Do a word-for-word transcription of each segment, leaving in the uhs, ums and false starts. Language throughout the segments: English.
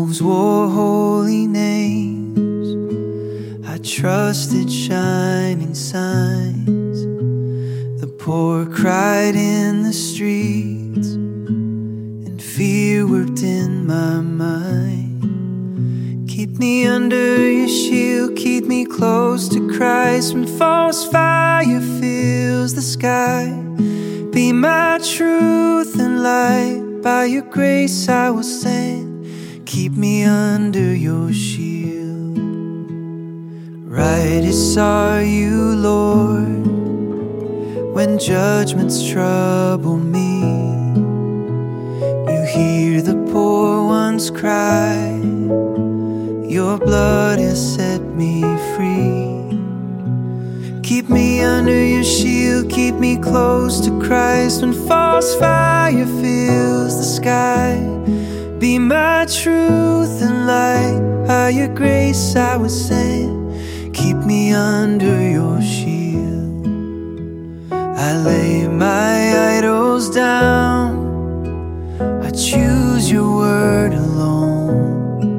Wolves wore holy names, I trusted shining signs. The poor cried in the streets, and fear worked in my mind. Keep me under your shield, keep me close to Christ when false fire fills the sky. Be my truth and light, by your grace I will stand. Keep me under your shield. Righteous are you, Lord, when judgments trouble me. You hear the poor ones cry, your blood has set me free. Keep me under your shield, keep me close to Christ when false fire fills the sky. Be my truth and light, by your grace I was sent. Keep me under your shield. I lay my idols down, I choose your word alone.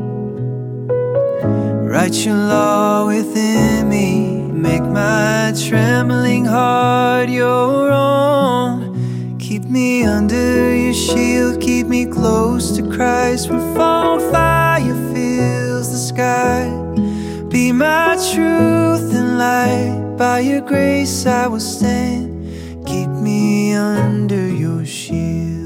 Write your law within me, make my trembling heart your own. Keep me under your shield, keep me close to Christ when fall fire fills the sky. Be my truth and light, by your grace I will stand. Keep me under your shield.